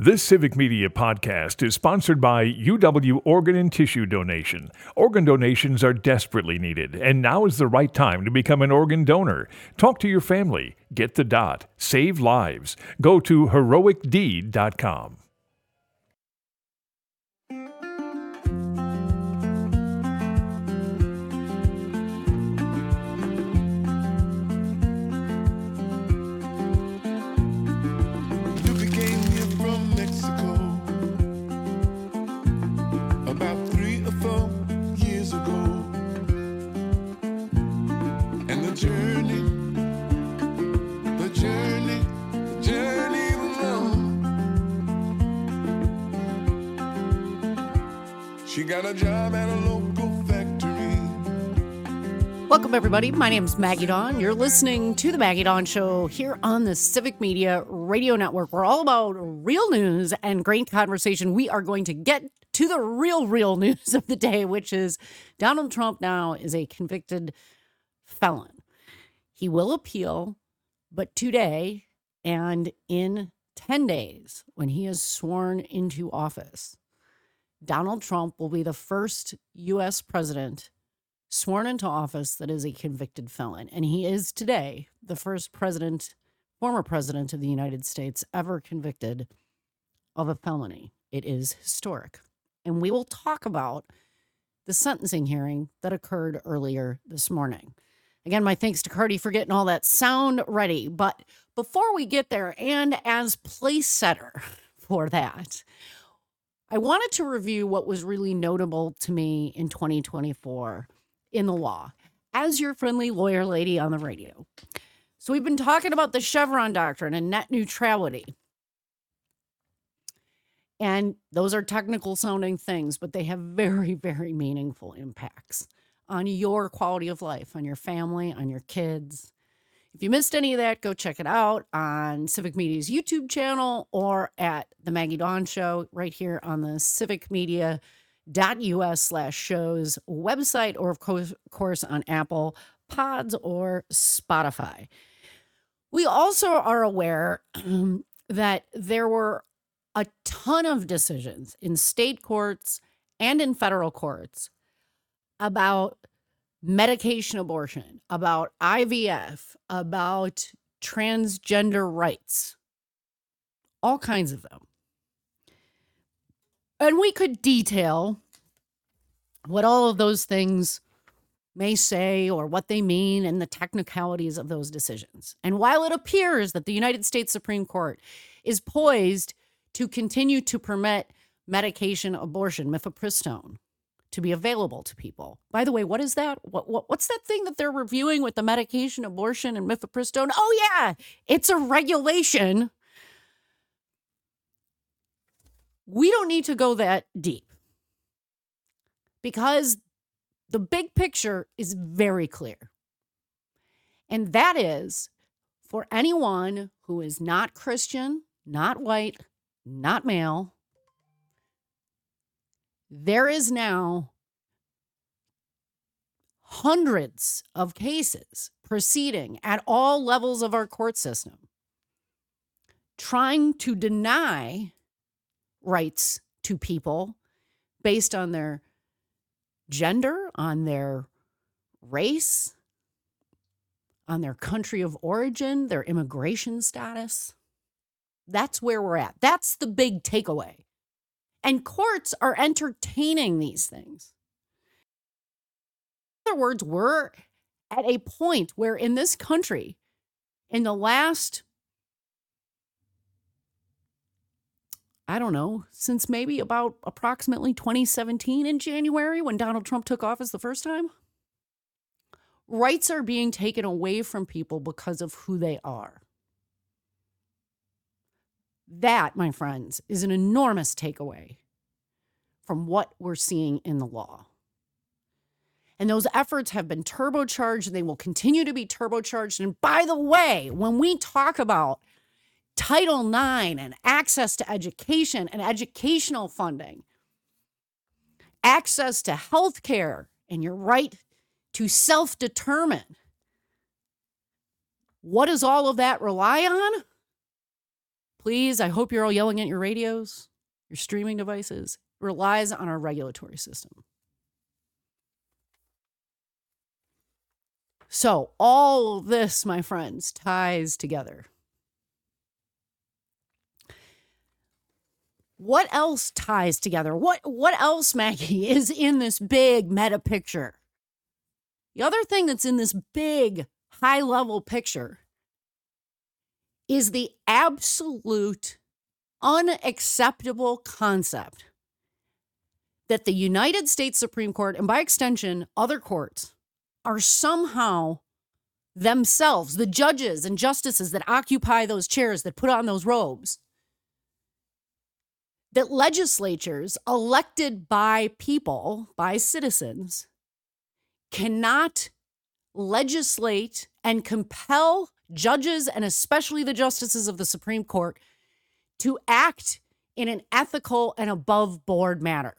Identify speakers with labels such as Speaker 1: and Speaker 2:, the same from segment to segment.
Speaker 1: This Civic Media podcast is sponsored by UW Organ and Tissue Donation. Organ donations are desperately needed, and now is the right time to become an organ donor. Talk to your family. Get the dot. Save lives. Go to heroicdeed.com.
Speaker 2: She got a job at a local factory.
Speaker 3: Welcome, everybody. My name is Maggie Dawn. You're listening to The Maggie Dawn Show here on the Civic Media Radio Network. We're all about real news and great conversation. We are going to get to the real news of the day, which is Donald Trump now is a convicted felon. He will appeal, but today and in 10 days, when he is sworn into office, Donald Trump will be the first U.S. president sworn into office that is a convicted felon. And he is today the first former president of the United States ever convicted of a felony. It is historic. And we will talk about the sentencing hearing that occurred earlier this morning. Again, my thanks to Cardi for getting all that sound ready. But before we get there, and as place setter for that, I wanted to review what was really notable to me in 2024 in the law as your friendly lawyer lady on the radio. So we've been talking about the Chevron doctrine and net neutrality. And those are technical sounding things, but they have very, very meaningful impacts on your quality of life, on your family, on your kids. If you missed any of that, go check it out on Civic Media's YouTube channel or at The Maggie Dawn Show right here on the civicmedia.us/shows website, or of course on Apple Pods or Spotify. We also are aware that there were a ton of decisions in state courts and in federal courts about medication abortion, about IVF, about transgender rights, all kinds of them. And we could detail what all of those things may say or what they mean and the technicalities of those decisions. And while it appears that the United States Supreme Court is poised to continue to permit medication abortion, mifepristone, to be available to people. By the way, what is that? What's that thing that they're reviewing with the medication abortion and mifepristone? Oh, yeah, it's a regulation. We don't need to go that deep because the big picture is very clear. And that is for anyone who is not Christian, not white, not male, there is now hundreds of cases proceeding at all levels of our court system trying to deny rights to people based on their gender, on their race, on their country of origin, their immigration status. That's where we're at. That's the big takeaway. And courts are entertaining these things. In other words, we're at a point where in this country, in the last, since maybe about approximately 2017 in January when Donald Trump took office the first time, rights are being taken away from people because of who they are. That, my friends, is an enormous takeaway from what we're seeing in the law. And those efforts have been turbocharged, and they will continue to be turbocharged. And by the way, when we talk about Title IX and access to education and educational funding, access to health care and your right to self-determine, what does all of that rely on? please, I hope you're all yelling at your radios, your streaming devices, relies on our regulatory system. So all this, my friends, ties together. What else ties together? What else, Maggie, is in this big meta picture? The other thing that's in this big high-level picture is the absolute unacceptable concept that the United States Supreme Court, and by extension, other courts, are somehow themselves, the judges and justices that occupy those chairs, that put on those robes, that legislatures elected by people, by citizens, cannot legislate and compel judges, and especially the justices of the Supreme Court, to act in an ethical and above board manner.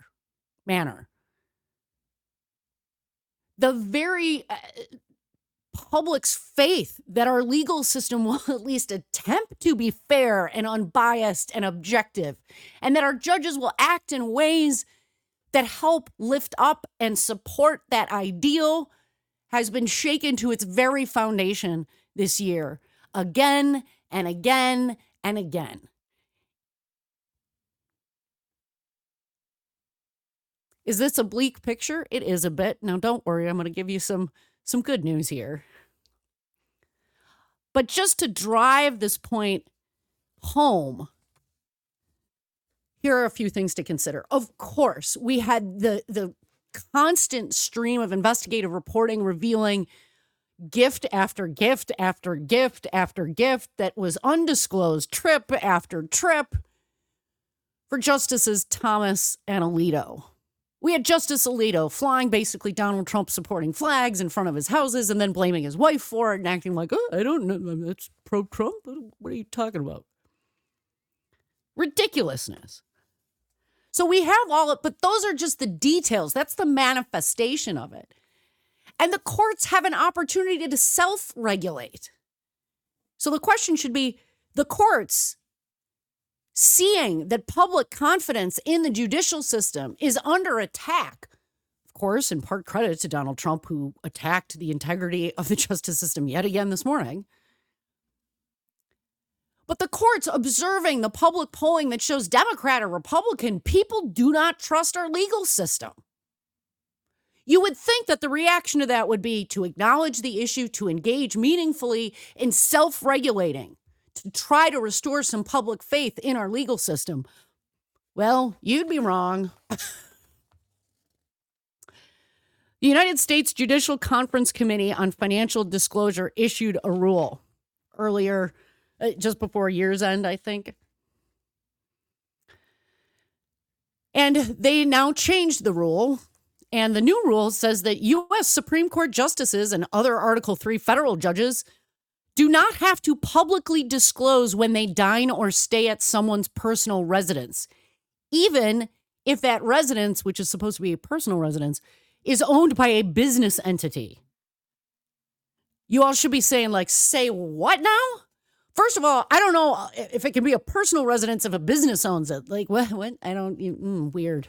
Speaker 3: The very public's faith that our legal system will at least attempt to be fair and unbiased and objective, and that our judges will act in ways that help lift up and support that ideal, has been shaken to its very foundation this year, again and again and again. Is this a bleak picture? It is a bit. Now, don't worry. I'm going to give you some good news here. But just to drive this point home, here are a few things to consider. Of course, we had the constant stream of investigative reporting revealing gift after gift after gift after gift that was undisclosed, trip after trip, for Justices Thomas and Alito. We had Justice Alito flying basically Donald Trump supporting flags in front of his houses and then blaming his wife for it and acting like, oh, I don't know, that's pro-Trump. What are you talking about? Ridiculousness. So we have all it, but those are just the details. That's the manifestation of it. And the courts have an opportunity to self-regulate. So the question should be, the courts, seeing that public confidence in the judicial system is under attack, of course, in part credit to Donald Trump, who attacked the integrity of the justice system yet again this morning. But the courts observing the public polling that shows Democrat or Republican, people do not trust our legal system. You would think that the reaction to that would be to acknowledge the issue, to engage meaningfully in self-regulating, to try to restore some public faith in our legal system. Well, you'd be wrong. The United States Judicial Conference Committee on Financial Disclosure issued a rule earlier, just before year's end, I think. And they now changed the rule. And the new rule says that U.S. Supreme Court justices and other Article III federal judges do not have to publicly disclose when they dine or stay at someone's personal residence, even if that residence, which is supposed to be a personal residence, is owned by a business entity. You all should be saying, like, say what now? First of all, I don't know if it can be a personal residence if a business owns it. Like, what? I don't, weird.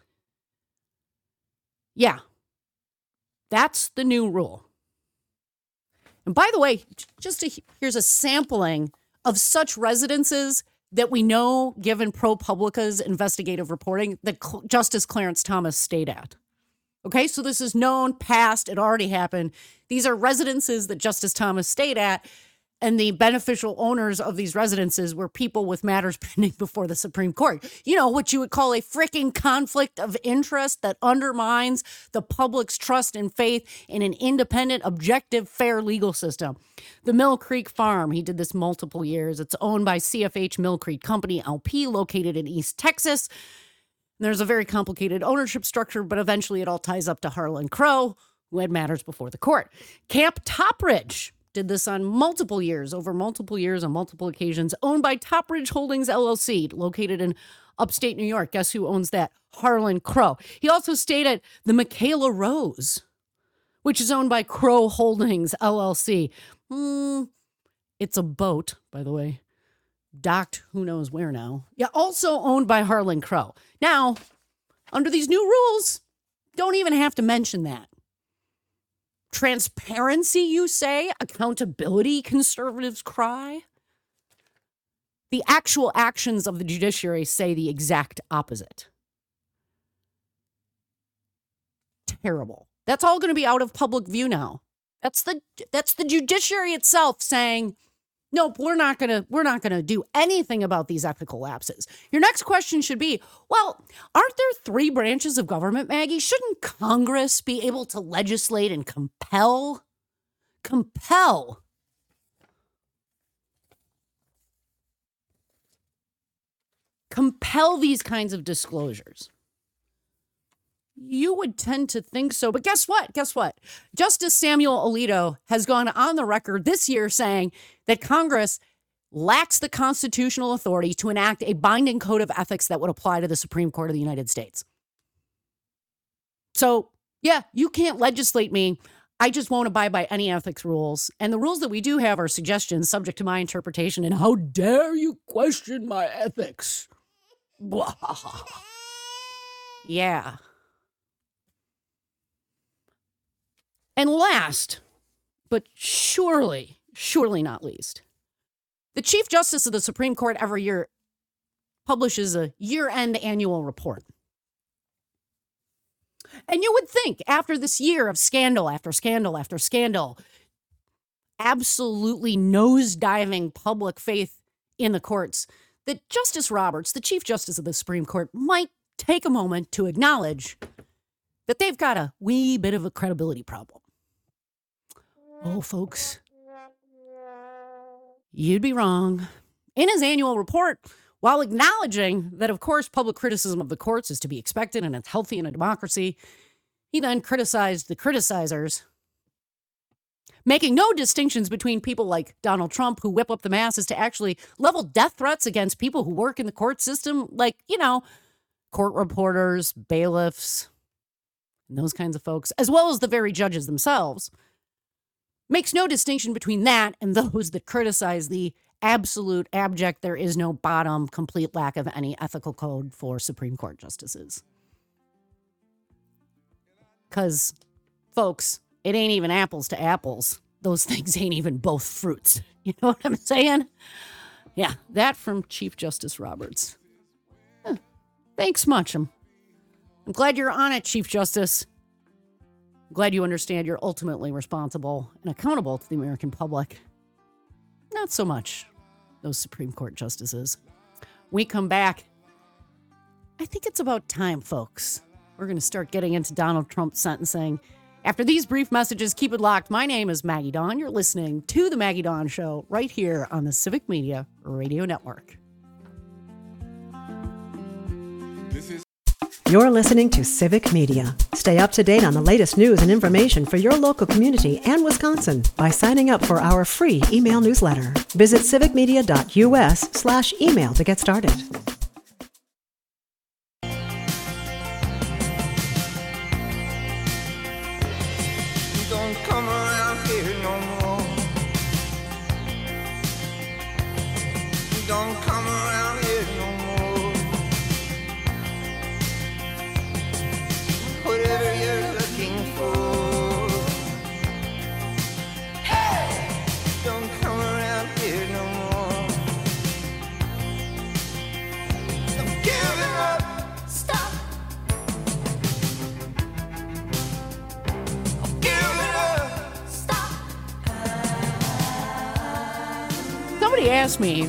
Speaker 3: Yeah, that's the new rule. And by the way, here's a sampling of such residences that we know, given ProPublica's investigative reporting, that Justice Clarence Thomas stayed at. Okay, so this is known, past, it already happened. These are residences that Justice Thomas stayed at, and the beneficial owners of these residences were people with matters pending before the Supreme Court. You know, what you would call a freaking conflict of interest that undermines the public's trust and faith in an independent, objective, fair legal system. The Mill Creek Farm, he did this multiple years. It's owned by CFH Mill Creek Company, LP, located in East Texas. There's a very complicated ownership structure, but eventually it all ties up to Harlan Crow, who had matters before the court. Camp Topridge did this on multiple years, on multiple occasions, owned by Topridge Holdings, LLC, located in upstate New York. Guess who owns that? Harlan Crow. He also stayed at the Michaela Rose, which is owned by Crow Holdings, LLC. It's a boat, by the way. docked who knows where now. Yeah, also owned by Harlan Crow. Now, under these new rules, don't even have to mention that. Transparency, you say? Accountability, conservatives cry? The actual actions of the judiciary say the exact opposite. Terrible. That's all going to be out of public view now. That's the judiciary itself saying, nope, we're not gonna do anything about these ethical lapses. Your next question should be, well, aren't there 3 branches of government, Maggie? Shouldn't Congress be able to legislate and compel these kinds of disclosures? You would tend to think so. But guess what? Justice Samuel Alito has gone on the record this year saying that Congress lacks the constitutional authority to enact a binding code of ethics that would apply to the Supreme Court of the United States. So, yeah, you can't legislate me. I just won't abide by any ethics rules. And the rules that we do have are suggestions subject to my interpretation. And how dare you question my ethics? Blah. Yeah. And last, but surely not least, the Chief Justice of the Supreme Court every year publishes a year-end annual report. And you would think after this year of scandal after scandal after scandal, absolutely nosediving public faith in the courts, that Justice Roberts, the Chief Justice of the Supreme Court, might take a moment to acknowledge that they've got a wee bit of a credibility problem. Oh, folks, you'd be wrong. In his annual report, while acknowledging that, of course, public criticism of the courts is to be expected and it's healthy in a democracy, he then criticized the criticizers, making no distinctions between people like Donald Trump, who whip up the masses to actually level death threats against people who work in the court system, like, court reporters, bailiffs, and those kinds of folks, as well as the very judges themselves. Makes no distinction between that and those that criticize the absolute, abject, there is no bottom, complete lack of any ethical code for Supreme Court justices. Because, folks, it ain't even apples to apples. Those things ain't even both fruits. You know what I'm saying? Yeah, that from Chief Justice Roberts. Thanks much. I'm glad you're on it, Chief Justice. Glad you understand you're ultimately responsible and accountable to the American public. Not so much those Supreme Court justices. We come back. I think it's about time, folks. We're going to start getting into Donald Trump's sentencing. After these brief messages, keep it locked. My name is Maggie Dawn. You're listening to The Maggie Dawn Show right here on the Civic Media Radio Network.
Speaker 4: You're listening to Civic Media. Stay up to date on the latest news and information for your local community and Wisconsin by signing up for our free email newsletter. Visit civicmedia.us/email to get started.
Speaker 5: Don't come around here no more. Don't come around here no more. Whatever you're looking for. Hey! Don't come around here no more. I'm giving up. Stop. I'm giving up. Stop.
Speaker 3: Somebody asked me,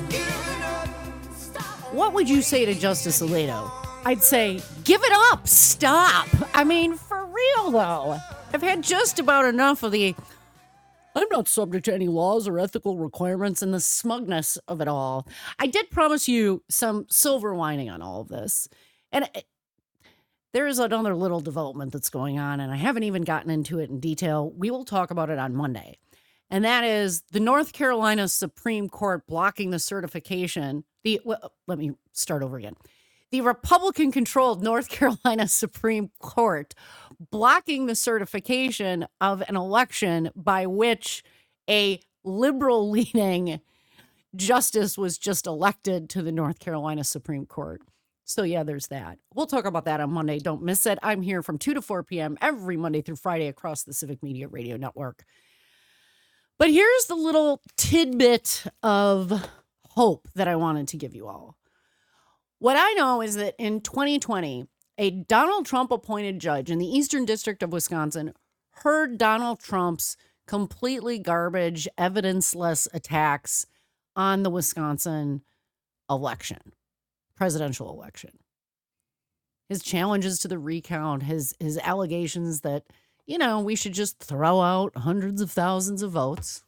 Speaker 3: what would you say to Justice Alito? I'd say, give it up. Stop. I mean, for real, though. I've had just about enough of the, I'm not subject to any laws or ethical requirements, and the smugness of it all. I did promise you some silver lining on all of this. And there is another little development that's going on, and I haven't even gotten into it in detail. We will talk about it on Monday. And that is the North Carolina Supreme Court blocking the certification. Let me start over again. The Republican-controlled North Carolina Supreme Court blocking the certification of an election by which a liberal-leaning justice was just elected to the North Carolina Supreme Court. So yeah, there's that. We'll talk about that on Monday. Don't miss it. I'm here from 2 to 4 p.m. every Monday through Friday across the Civic Media Radio Network. But here's the little tidbit of hope that I wanted to give you all. What I know is that in 2020, a Donald Trump appointed judge in the Eastern District of Wisconsin heard Donald Trump's completely garbage, evidence-less attacks on the Wisconsin presidential election. His challenges to the recount, his allegations that, we should just throw out hundreds of thousands of votes.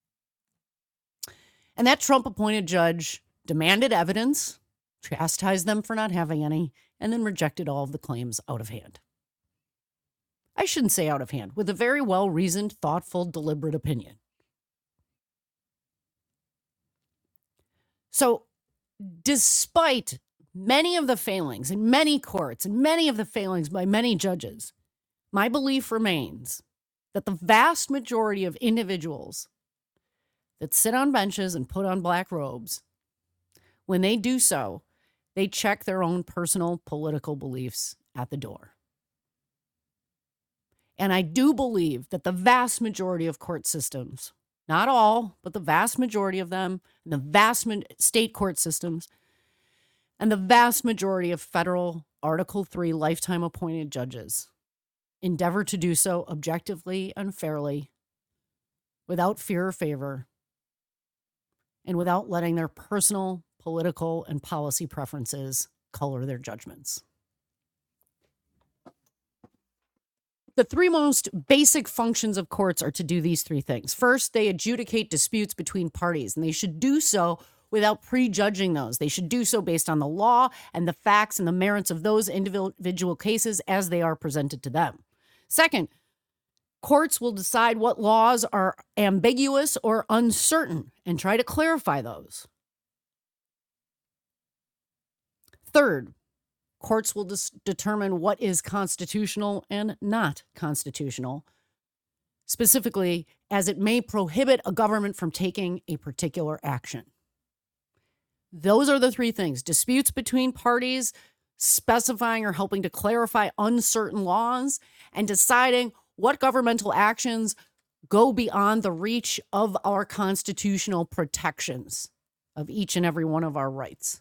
Speaker 3: And that Trump-appointed judge demanded evidence, chastised them for not having any, and then rejected all of the claims out of hand. I shouldn't say out of hand, with a very well-reasoned, thoughtful, deliberate opinion. So, despite many of the failings in many courts and many of the failings by many judges, my belief remains that the vast majority of individuals that sit on benches and put on black robes, when they do so, they check their own personal political beliefs at the door. And I do believe that the vast majority of court systems, not all, but the vast majority of them, the vast state court systems, and the vast majority of federal Article III lifetime appointed judges endeavor to do so objectively and fairly, without fear or favor, and without letting their personal, political, and policy preferences color their judgments. The three most basic functions of courts are to do these three things. First, they adjudicate disputes between parties, and they should do so without prejudging those. They should do so based on the law and the facts and the merits of those individual cases as they are presented to them. Second, courts will decide what laws are ambiguous or uncertain and try to clarify those. Third, courts will determine what is constitutional and not constitutional, specifically as it may prohibit a government from taking a particular action. Those are the three things: disputes between parties, specifying or helping to clarify uncertain laws, and deciding what governmental actions go beyond the reach of our constitutional protections of each and every one of our rights.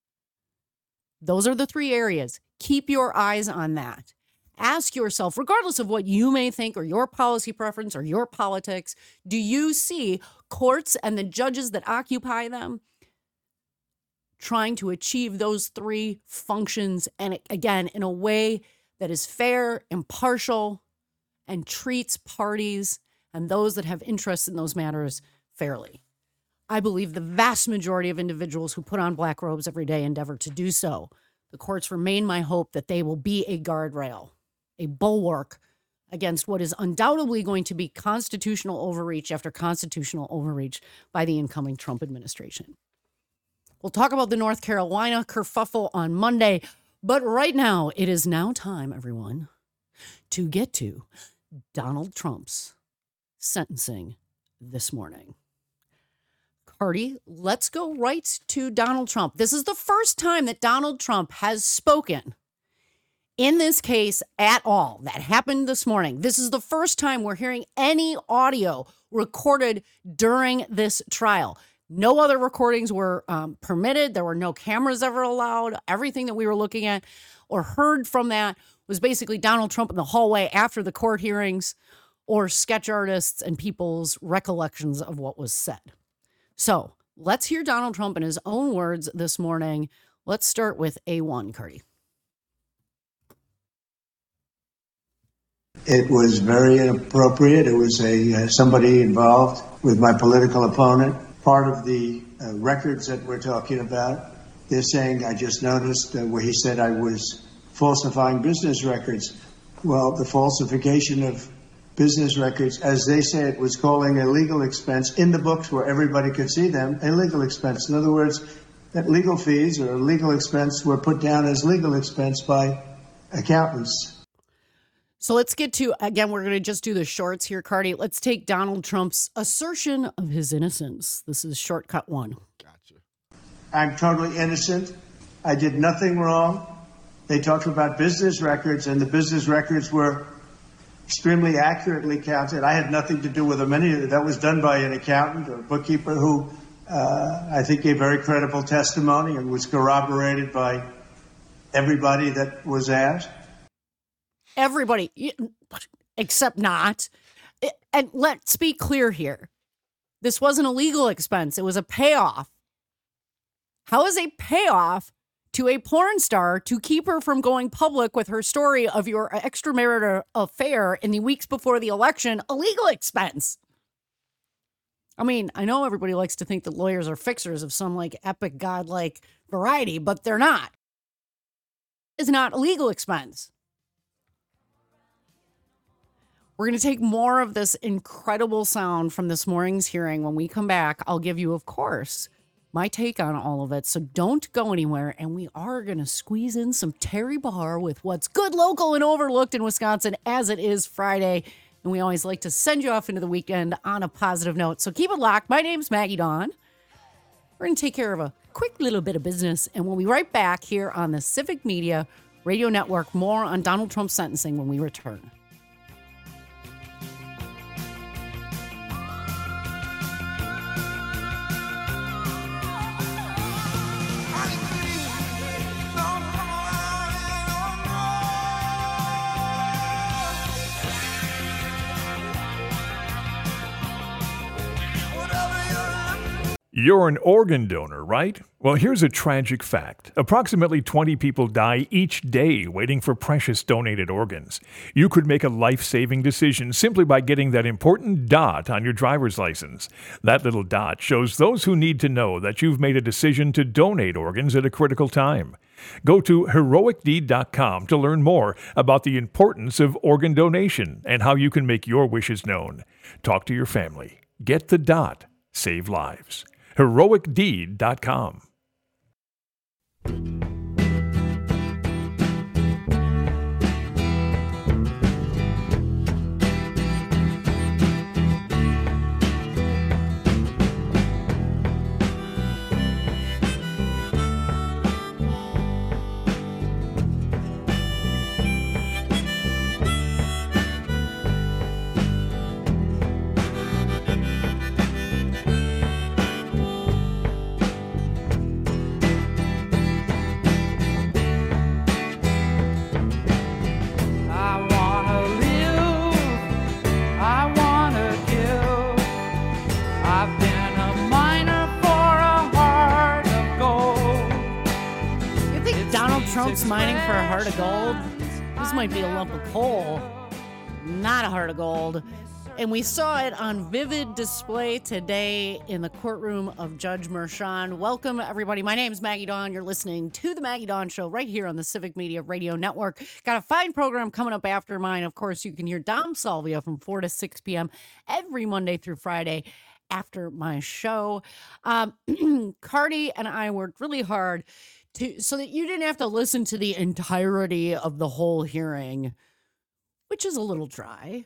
Speaker 3: Those are the three areas. Keep your eyes on that. Ask yourself, regardless of what you may think or your policy preference or your politics, do you see courts and the judges that occupy them trying to achieve those three functions, and again, in a way that is fair, impartial, and treats parties and those that have interests in those matters fairly? I believe the vast majority of individuals who put on black robes every day endeavor to do so. The courts remain my hope that they will be a guardrail, a bulwark against what is undoubtedly going to be constitutional overreach after constitutional overreach by the incoming Trump administration. We'll talk about the North Carolina kerfuffle on Monday, but right now, it is now time, everyone, to get to Donald Trump's sentencing this morning. Cardi, let's go right to Donald Trump. This is the first time that Donald Trump has spoken in this case at all. That happened this morning. This is the first time we're hearing any audio recorded during this trial. No other recordings were permitted. There were no cameras ever allowed. Everything that we were looking at or heard from that was basically Donald Trump in the hallway after the court hearings or sketch artists and people's recollections of what was said. So let's hear Donald Trump in his own words this morning. Let's start with A1, Cardi.
Speaker 6: It was very inappropriate. It was somebody involved with my political opponent. Part of the records that we're talking about, they're saying, I just noticed where he said I was falsifying business records. Well, the falsification of business records, as they say, it was calling a legal expense in the books where everybody could see them, a legal expense. In other words, that legal fees or legal expense were put down as legal expense by accountants.
Speaker 3: So let's get to, again, we're going to just do the shorts here, Cardi. Let's take Donald Trump's assertion of his innocence. This is shortcut one.
Speaker 6: I'm totally innocent. I did nothing wrong. They talked about business records, and the business records were extremely accurately counted. I had nothing to do with them. That was done by an accountant or bookkeeper who I think gave very credible testimony and was corroborated by everybody that was asked.
Speaker 3: Everybody, except not. And let's be clear here. This wasn't a legal expense. It was a payoff. How is a payoff to a porn star to keep her from going public with her story of your extramarital affair in the weeks before the election a legal expense? I mean, I know everybody likes to think that lawyers are fixers of some like epic godlike variety, but they're not. It's not a legal expense. We're going to take more of this incredible sound from this morning's hearing. When we come back, I'll give you, of course, my take on all of it. So don't go anywhere. And we are going to squeeze in some Terry Barr with what's good, local, and overlooked in Wisconsin, as it is Friday. And we always like to send you off into the weekend on a positive note. So keep it locked. My name's Maggie Dawn. We're going to take care of a quick little bit of business. And we'll be right back here on the Civic Media Radio Network. More on Donald Trump's sentencing when we return.
Speaker 1: You're an organ donor, right? Well, here's a tragic fact. Approximately 20 people die each day waiting for precious donated organs. You could make a life-saving decision simply by getting that important dot on your driver's license. That little dot shows those who need to know that you've made a decision to donate organs at a critical time. Go to heroicdeed.com to learn more about the importance of organ donation and how you can make your wishes known. Talk to your family. Get the dot. Save lives. heroicdeed.com.
Speaker 3: Trump's mining for a heart of gold. This might be a lump of coal, not a heart of gold. And we saw it on vivid display today in the courtroom of Judge Merchan. Welcome, everybody. My name is Maggie Dawn. You're listening to The Maggie Dawn Show right here on the Civic Media Radio Network. Got a fine program coming up after mine. Of course, you can hear Dom Salvia from 4 to 6 p.m. every Monday through Friday after my show. Cardi and I worked really hard so that you didn't have to listen to the entirety of the whole hearing, which is a little dry.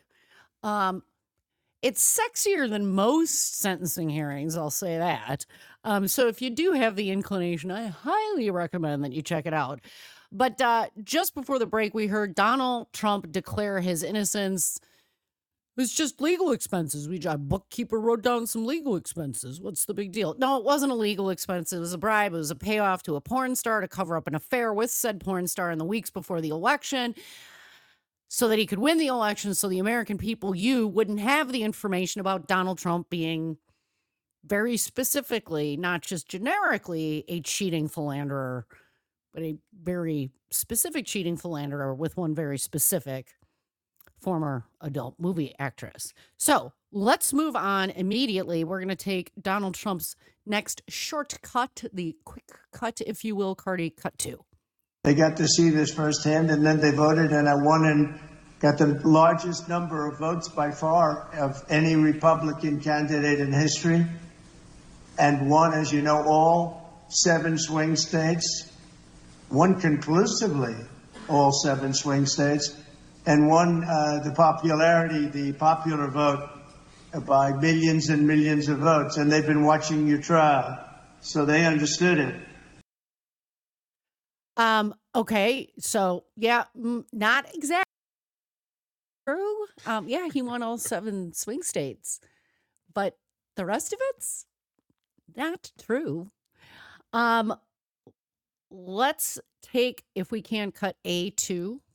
Speaker 3: It's sexier than most sentencing hearings, I'll say that. So if you do have the inclination, I highly recommend that you check it out. But just before the break, we heard Donald Trump declare his innocence. It's just legal expenses. A bookkeeper wrote down some legal expenses. What's the big deal? No, it wasn't a legal expense. It was a bribe. It was a payoff to a porn star to cover up an affair with said porn star in the weeks before the election so that he could win the election, so the American people, you, wouldn't have the information about Donald Trump being very specifically, not just generically, a cheating philanderer, but a very specific cheating philanderer with one very specific former adult movie actress. So let's move on immediately. We're going to take Donald Trump's next shortcut, the quick cut, if you will, Cardi, cut 2.
Speaker 6: They got to see this firsthand, and then they voted, and I won and got the largest number of votes by far of any Republican candidate in history, and won, as you know, all 7 swing states, won conclusively all 7 swing states, and won the popular vote by millions and millions of votes. And they've been watching your trial. so they understood it.
Speaker 3: Okay, so yeah, not exactly true. Yeah, he won all 7 swing states, but the rest of it's not true. Let's take, if we can, cut A2.
Speaker 7: All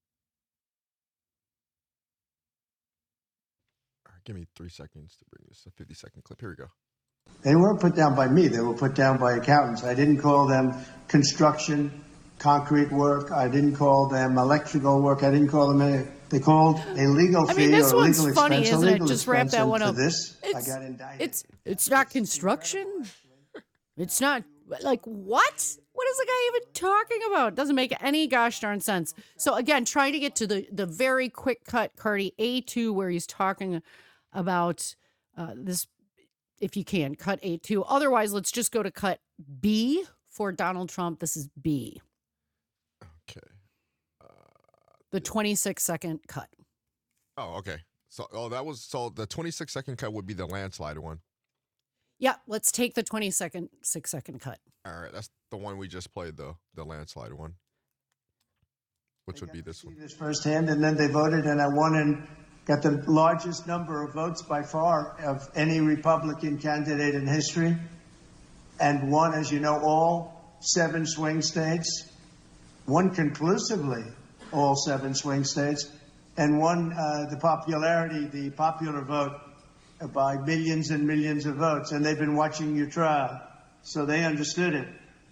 Speaker 7: right, give me 3 seconds to bring this a 50-second clip. Here we go.
Speaker 6: They weren't put down by me. They were put down by accountants. I didn't call them construction, concrete work. I didn't call them electrical work. I didn't call them any. They called a legal fee
Speaker 3: this
Speaker 6: or a
Speaker 3: one's
Speaker 6: legal
Speaker 3: funny,
Speaker 6: expense.
Speaker 3: isn't
Speaker 6: a
Speaker 3: it?
Speaker 6: legal
Speaker 3: Just wrap
Speaker 6: expense,
Speaker 3: that
Speaker 6: and
Speaker 3: one
Speaker 6: for
Speaker 3: up.
Speaker 6: this, I got indicted.
Speaker 3: It's not construction. It's not, like, what? What is the guy even talking about? Doesn't make any gosh darn sense. So again, trying to get to the very quick cut, Cardi, A2, where he's talking about this. If you can, cut A2. Otherwise, let's just go to cut B for Donald Trump. This is B.
Speaker 7: Okay.
Speaker 3: The 26-second cut.
Speaker 7: Oh, okay. So, the 26-second cut would be the landslide one.
Speaker 3: Yeah, let's take the 6-second cut.
Speaker 7: All right, that's the one we just played, though, the landslide one, which would be this one.
Speaker 6: This firsthand, and then they voted, and I won and got the largest number of votes by far of any Republican candidate in history, and won, as you know, all 7 swing states, won conclusively all 7 swing states, and won the popular vote by millions and millions of votes. And they've been watching your trial, so they understood it.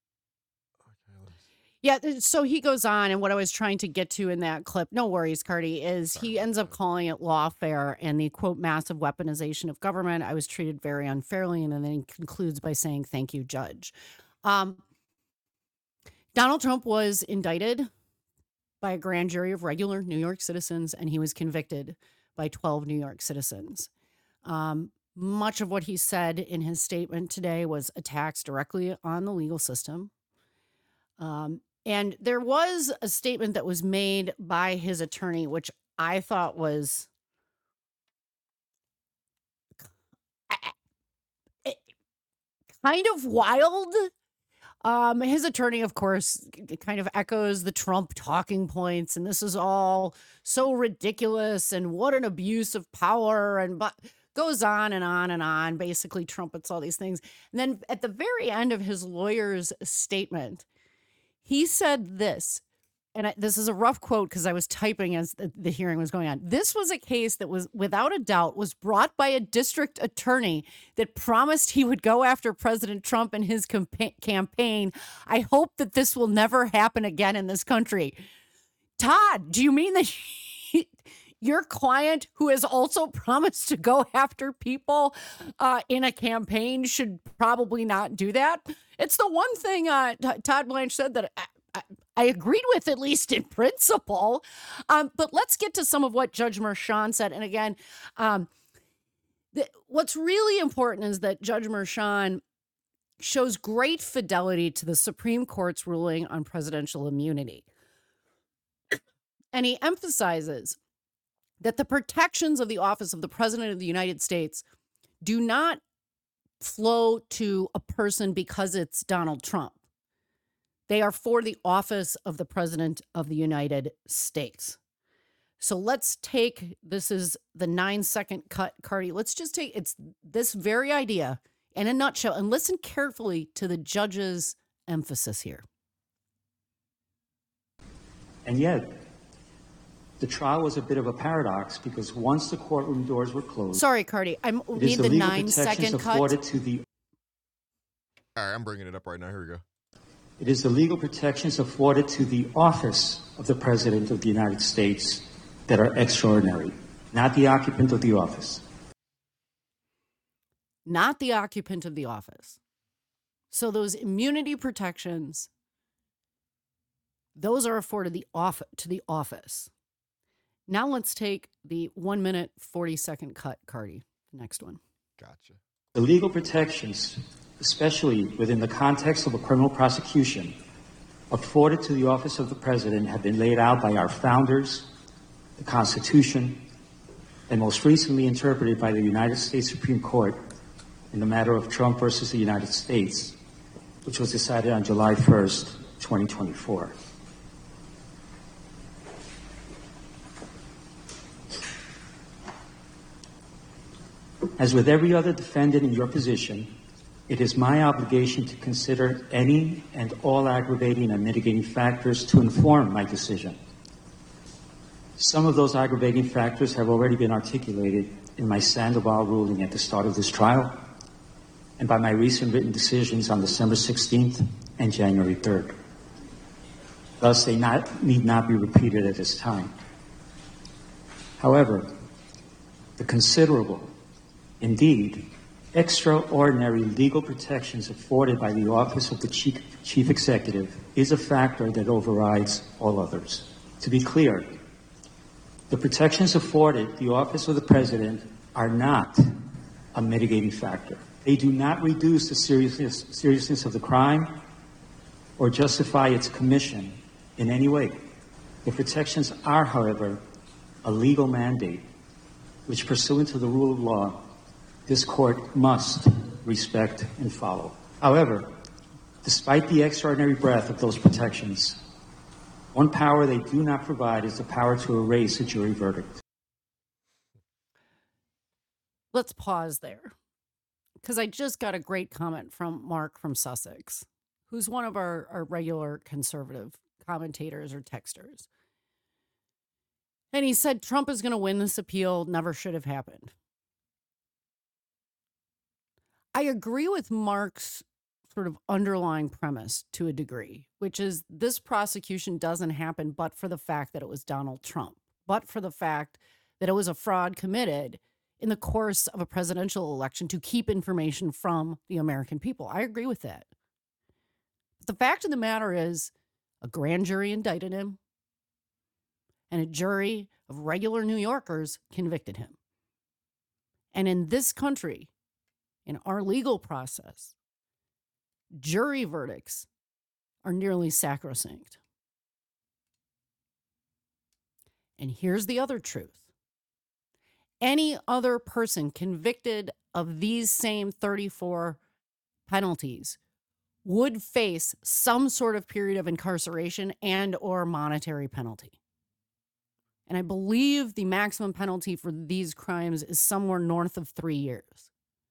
Speaker 3: Yeah, so he goes on, and what I was trying to get to in that clip, no worries, Cardi, is he ends up calling it lawfare and the, quote, massive weaponization of government. I was treated very unfairly, and then he concludes by saying, thank you, Judge. Donald Trump was indicted by a grand jury of regular New York citizens, and he was convicted by 12 New York citizens. Much of what he said in his statement today was attacks directly on the legal system. And there was a statement that was made by his attorney, which I thought was kind of wild. His attorney, of course, kind of echoes the Trump talking points, and this is all so ridiculous, and what an abuse of power, and but goes on and on and on, basically trumpets all these things. And then at the very end of his lawyer's statement, he said this, and this is a rough quote because I was typing as the hearing was going on. This was a case that was, without a doubt, was brought by a district attorney that promised he would go after President Trump in his campaign. I hope that this will never happen again in this country. Todd, do you mean that your client, who has also promised to go after people in a campaign, should probably not do that? It's the one thing Todd Blanche said that I agreed with, at least in principle. But let's get to some of what Judge Merchan said. And again, what's really important is that Judge Merchan shows great fidelity to the Supreme Court's ruling on presidential immunity. And he emphasizes that the protections of the office of the President of the United States do not flow to a person because it's Donald Trump. They are for the office of the President of the United States. So let's take, this is the 9-second cut, Cardi. Let's just take, it's this very idea in a nutshell, and listen carefully to the judge's emphasis here.
Speaker 8: And yet, the trial was a bit of a paradox because once the courtroom doors were closed.
Speaker 3: Sorry, Cardi, I need the 9-second cut.
Speaker 7: All right, I'm bringing it up right now. Here we go.
Speaker 8: It is the legal protections afforded to the office of the President of the United States that are extraordinary, not the occupant of the office.
Speaker 3: Not the occupant of the office. So those immunity protections, those are afforded to the office. Now let's take the 1-minute, 40-second cut, Cardi. The next one.
Speaker 7: Gotcha.
Speaker 8: The legal protections, especially within the context of a criminal prosecution, afforded to the office of the President have been laid out by our founders, the Constitution, and most recently interpreted by the United States Supreme Court in the matter of Trump versus the United States which was decided on July 1st, 2024. As with every other defendant in your position, it is my obligation to consider any and all aggravating and mitigating factors to inform my decision. Some of those aggravating factors have already been articulated in my Sandoval ruling at the start of this trial and by my recent written decisions on December 16th and January 3rd. Thus, they need not be repeated at this time. However, the considerable, indeed, extraordinary legal protections afforded by the Office of the Chief Executive is a factor that overrides all others. To be clear, the protections afforded the Office of the President are not a mitigating factor. They do not reduce the seriousness of the crime or justify its commission in any way. The protections are, however, a legal mandate which, pursuant to the rule of law, this court must respect and follow. However, despite the extraordinary breadth of those protections, one power they do not provide is the power to erase a jury verdict.
Speaker 3: Let's pause there, because I just got a great comment from Mark from Sussex, who's one of our regular conservative commentators or texters. And he said Trump is going to win this appeal, never should have happened. I agree with Mark's sort of underlying premise to a degree, which is this prosecution doesn't happen but for the fact that it was Donald Trump, but for the fact that it was a fraud committed in the course of a presidential election to keep information from the American people. I agree with that. But the fact of the matter is, a grand jury indicted him, and a jury of regular New Yorkers convicted him. And in this country, in our legal process, jury verdicts are nearly sacrosanct. And here's the other truth. Any other person convicted of these same 34 penalties would face some sort of period of incarceration and or monetary penalty. And I believe the maximum penalty for these crimes is somewhere north of 3 years.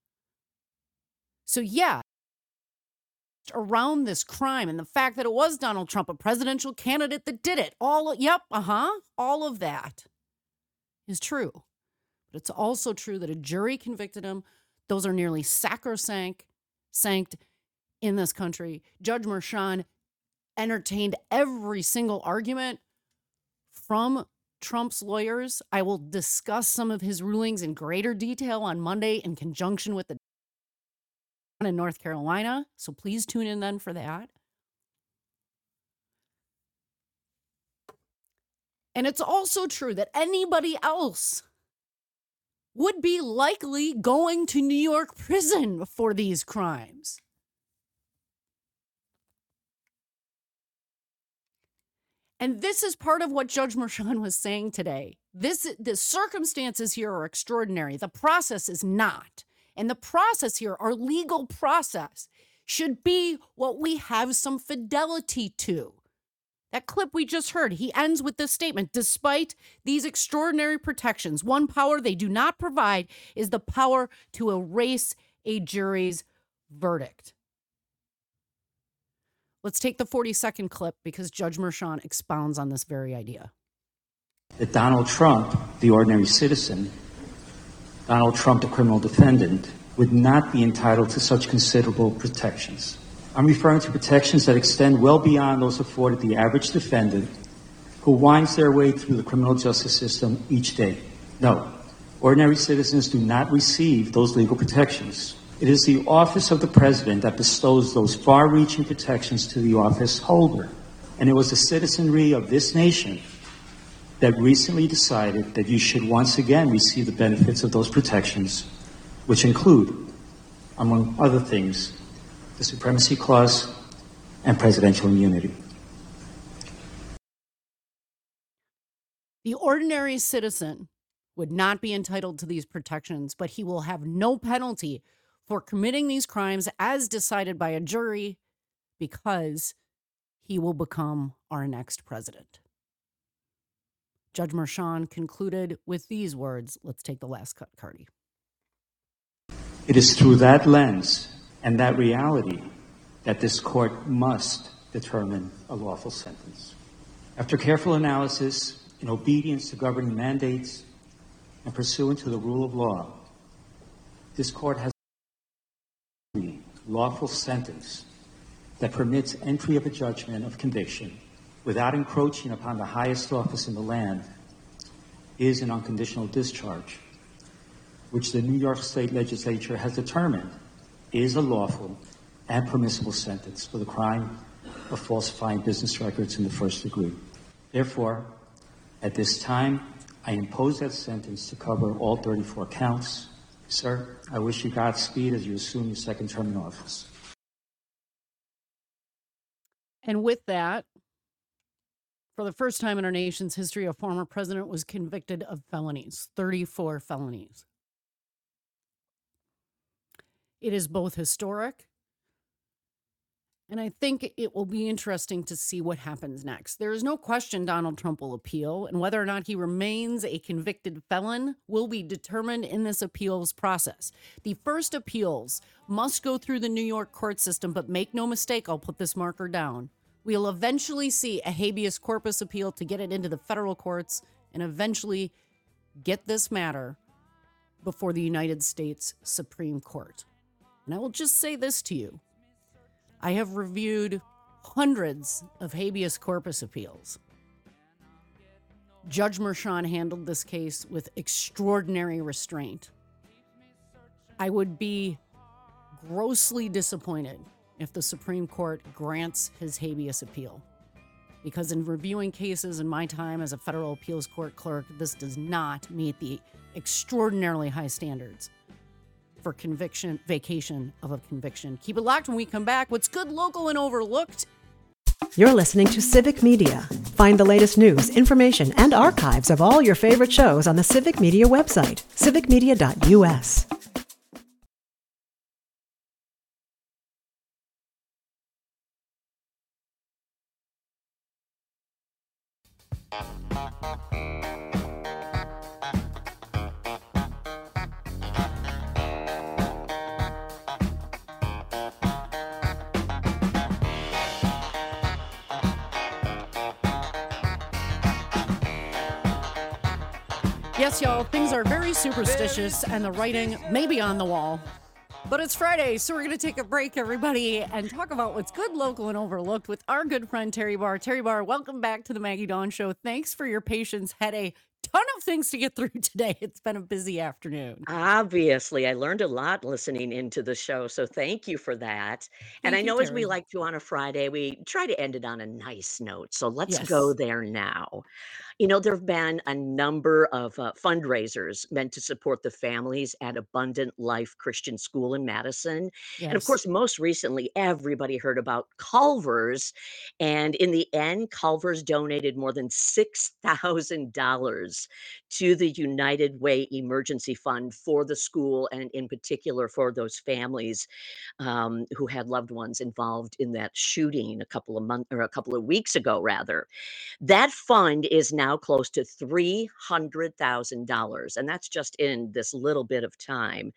Speaker 3: So yeah, around this crime and the fact that it was Donald Trump, a presidential candidate that did it, all of that is true. But it's also true that a jury convicted him. Those are nearly sacrosanct in this country. Judge Merchan entertained every single argument from Trump's lawyers. I will discuss some of his rulings in greater detail on Monday in conjunction with the in North Carolina. So please tune in then for that. And it's also true that anybody else would be likely going to New York prison for these crimes. And this is part of what Judge Merchan was saying today. The circumstances here are extraordinary. The process is not. And the process here, our legal process, should be what we have some fidelity to. That clip we just heard, he ends with this statement: despite these extraordinary protections, one power they do not provide is the power to erase a jury's verdict. Let's take the 40-second clip because Judge Merchan expounds on this very idea.
Speaker 8: That Donald Trump, the ordinary citizen, Donald Trump, the criminal defendant, would not be entitled to such considerable protections. I'm referring to protections that extend well beyond those afforded the average defendant who winds their way through the criminal justice system each day. No, ordinary citizens do not receive those legal protections. It is the office of the president that bestows those far-reaching protections to the office holder. And it was the citizenry of this nation that recently decided that you should once again receive the benefits of those protections, which include, among other things, the Supremacy Clause and presidential immunity.
Speaker 3: The ordinary citizen would not be entitled to these protections, but he will have no penalty for committing these crimes as decided by a jury because he will become our next president. Judge Merchan concluded with these words. Let's take the last cut, Cardi.
Speaker 8: It is through that lens and that reality that this court must determine a lawful sentence. After careful analysis, in obedience to governing mandates, and pursuant to the rule of law, this court has a lawful sentence that permits entry of a judgment of conviction without encroaching upon the highest office in the land is an unconditional discharge, which the New York State Legislature has determined is a lawful and permissible sentence for the crime of falsifying business records in the first degree. Therefore, at this time, I impose that sentence to cover all 34 counts. Sir, I wish you Godspeed as you assume your second term in office.
Speaker 3: And with that, for the first time in our nation's history, a former president was convicted of felonies, 34 felonies. It is both historic, and I think it will be interesting to see what happens next. There is no question Donald Trump will appeal, and whether or not he remains a convicted felon will be determined in this appeals process. The first appeals must go through the New York court system, but make no mistake, I'll put this marker down. We'll eventually see a habeas corpus appeal to get it into the federal courts and eventually get this matter before the United States Supreme Court. And I will just say this to you. I have reviewed hundreds of habeas corpus appeals. Judge Merchan handled this case with extraordinary restraint. I would be grossly disappointed if the Supreme Court grants his habeas appeal. Because in reviewing cases in my time as a federal appeals court clerk, this does not meet the extraordinarily high standards for conviction, vacation of a conviction. Keep it locked when we come back. What's good, local, and overlooked?
Speaker 4: You're listening to Civic Media. Find the latest news, information, and archives of all your favorite shows on the Civic Media website, civicmedia.us.
Speaker 3: Yes, y'all, things are very superstitious and the writing may be on the wall. But it's Friday, so we're going to take a break, everybody, and talk about what's good, local, and overlooked with our good friend, Terry Barr. Terry Barr, welcome back to the Maggie Dawn Show. Thanks for your patience. Had a ton of things to get through today. It's been a busy afternoon.
Speaker 9: Obviously, I learned a lot listening into the show, so thank you for that. And I
Speaker 3: Thank you,
Speaker 9: know as we
Speaker 3: Terry.
Speaker 9: like to on a Friday, we try to end it on a nice note. So let's
Speaker 3: Yes.
Speaker 9: go there now. You know, there have been a number of fundraisers meant to support the families at Abundant Life Christian School in Madison. And of
Speaker 3: Yes.
Speaker 9: course, most recently, everybody heard about Culver's. And in the end, Culver's donated more than $6,000 to the United Way Emergency Fund for the school, and in particular for those families who had loved ones involved in that shooting a couple of weeks ago, rather. That fund is now close to $300,000, and that's just in this little bit of time.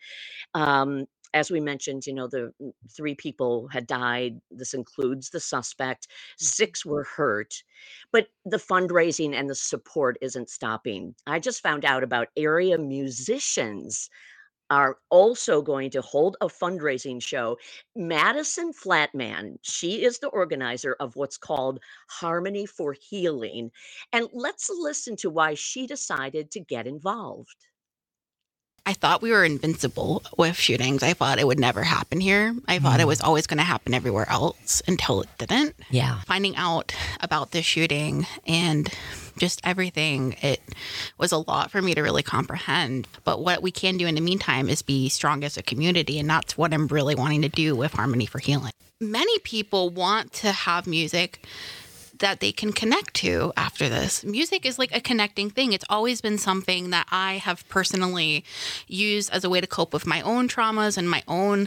Speaker 9: As we mentioned, you know, the 3 people had died. This includes the suspect. 6 were hurt, but the fundraising and the support isn't stopping. I just found out about area musicians are also going to hold a fundraising show. Madison Flatman, she is the organizer of what's called Harmony for Healing. And let's listen to why she decided to get involved.
Speaker 10: I thought we were invincible with shootings. I thought it would never happen here. I thought it was always going to happen everywhere else until it didn't.
Speaker 11: Yeah.
Speaker 10: Finding out about this shooting and just everything, it was a lot for me to really comprehend. But what we can do in the meantime is be strong as a community, and that's what I'm really wanting to do with Harmony for Healing. Many people want to have music that they can connect to after this. Music is like a connecting thing. It's always been something that I have personally used as a way to cope with my own traumas and my own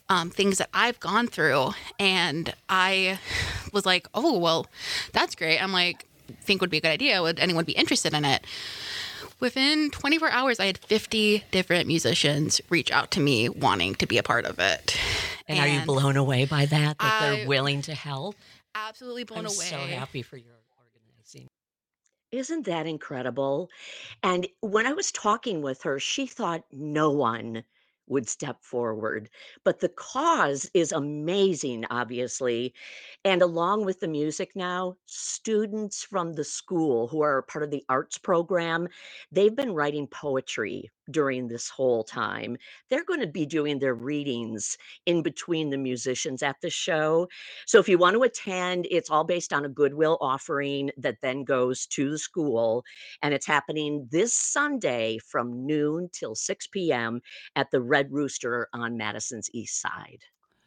Speaker 10: things that I've gone through. And I was like, oh, well, that's great. I'm like, think would be a good idea. Would anyone be interested in it? Within 24 hours, I had 50 different musicians reach out to me wanting to be a part of it.
Speaker 11: And are you blown away by that they're willing to help?
Speaker 10: Absolutely blown away.
Speaker 11: I'm so happy for your organizing.
Speaker 9: Isn't that incredible? And when I was talking with her, she thought no one would step forward. But the cause is amazing, obviously. And along with the music now, students from the school who are part of the arts program, they've been writing poetry during this whole time. They're going to be doing their readings in between the musicians at the show. So if you want to attend, it's all based on a goodwill offering that then goes to the school. And it's happening this Sunday from noon till 6 p.m. at the Red Rooster on Madison's East Side.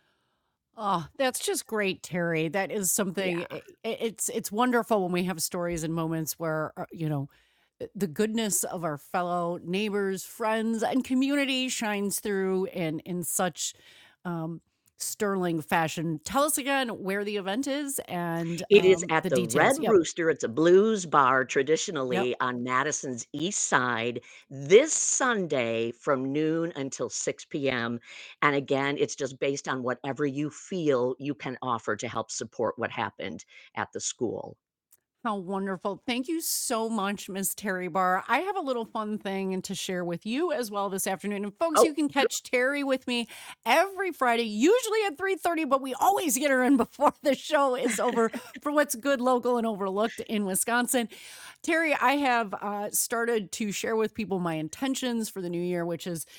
Speaker 3: Oh, that's just great, Terry. That is something. It's wonderful when we have stories and moments where the goodness of our fellow neighbors, friends, and community shines through in such sterling fashion. Tell us again where the event is and
Speaker 9: It is at
Speaker 3: the
Speaker 9: the
Speaker 3: details.
Speaker 9: Red
Speaker 3: Yep.
Speaker 9: Rooster. It's a blues bar
Speaker 3: Yep.
Speaker 9: traditionally on Madison's East Side this Sunday from noon until 6 p.m. And again, it's just based on whatever you feel you can offer to help support what happened at the school.
Speaker 3: How wonderful. Thank you so much, Miss Terry Barr. I have a little fun thing to share with you as well this afternoon. And folks, you can catch Terry with me every Friday, usually at 3:30, but we always get her in before the show is over for what's good, local, and overlooked in Wisconsin. Terry, I have started to share with people my intentions for the new year, which is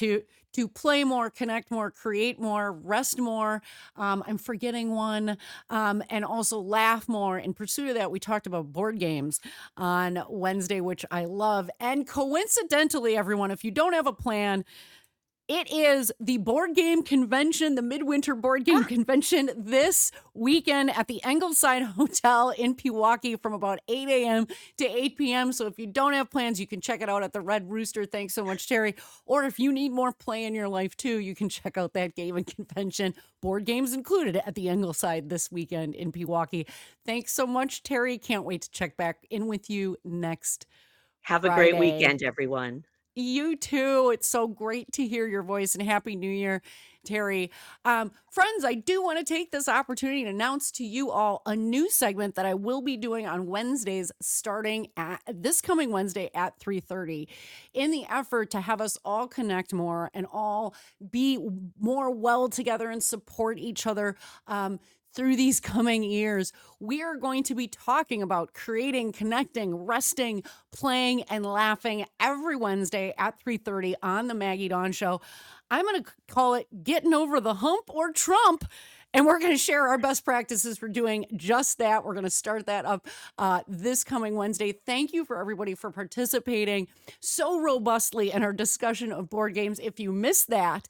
Speaker 3: to play more, connect more, create more, rest more. I'm forgetting one. And also laugh more. In pursuit of that, we talked about board games on Wednesday, which I love. And coincidentally, everyone, if you don't have a plan, it is the board game convention, the Midwinter Board Game Convention this weekend at the Ingleside Hotel in Pewaukee from about 8 a.m. to 8 p.m. So if you don't have plans, you can check it out at the Red Rooster. Thanks so much, Terry. Or if you need more play in your life too, you can check out that game and convention. Board games included at the Ingleside this weekend in Pewaukee. Thanks so much, Terry. Can't wait to check back in with you next
Speaker 9: Have a great
Speaker 3: Friday.
Speaker 9: weekend, everyone.
Speaker 3: You too. It's so great to hear your voice, and Happy New Year, Terry. Friends, I do want to take this opportunity to announce to you all a new segment that I will be doing on Wednesdays starting at this coming Wednesday at 3:30 in the effort to have us all connect more and all be more well together and support each other through these coming years. We are going to be talking about creating, connecting, resting, playing, and laughing every Wednesday at 3:30 on the Maggie Dawn Show. I'm going to call it Getting Over the Hump or Trump. And we're going to share our best practices for doing just that. We're going to start that up this coming Wednesday. Thank you for everybody for participating so robustly in our discussion of board games. If you missed that,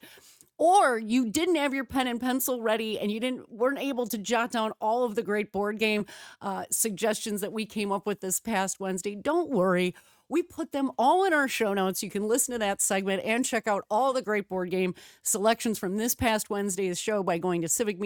Speaker 3: or you didn't have your pen and pencil ready and you weren't able to jot down all of the great board game suggestions that we came up with this past Wednesday, don't worry. We put them all in our show notes. You can listen to that segment and check out all the great board game selections from this past Wednesday's show by going to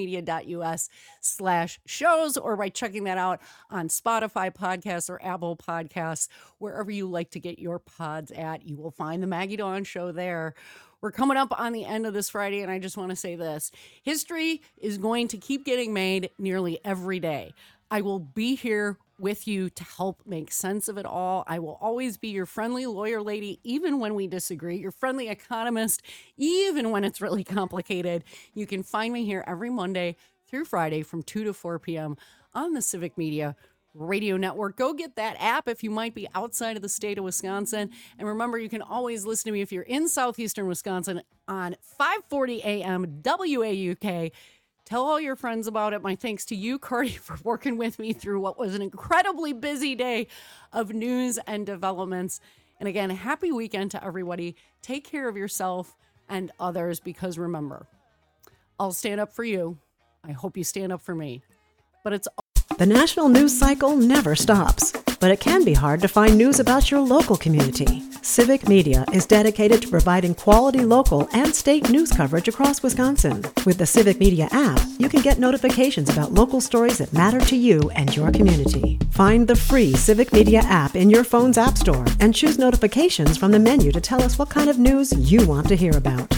Speaker 3: civicmedia.us/shows or by checking that out on Spotify podcasts or Apple podcasts, wherever you like to get your pods at. You will find the Maggie Dawn Show there. We're coming up on the end of this Friday, and I just want to say this. History is going to keep getting made nearly every day. I will be here with you to help make sense of it all. I will always be your friendly lawyer lady, even when we disagree, your friendly economist, even when it's really complicated. You can find me here every Monday through Friday from 2 to 4 p.m. on the Civic Media Radio Network. Go get that app if you might be outside of the state of Wisconsin. And remember, you can always listen to me if you're in southeastern Wisconsin on 540 AM WAUK. Tell all your friends about it. My thanks to you, Cardi, for working with me through what was an incredibly busy day of news and developments. And again, happy weekend to everybody. Take care of yourself and others, because remember, I'll stand up for you. I hope you stand up for me. But it's
Speaker 4: The national news cycle never stops, but it can be hard to find news about your local community. Civic Media is dedicated to providing quality local and state news coverage across Wisconsin. With the Civic Media app, you can get notifications about local stories that matter to you and your community. Find the free Civic Media app in your phone's app store and choose notifications from the menu to tell us what kind of news you want to hear about.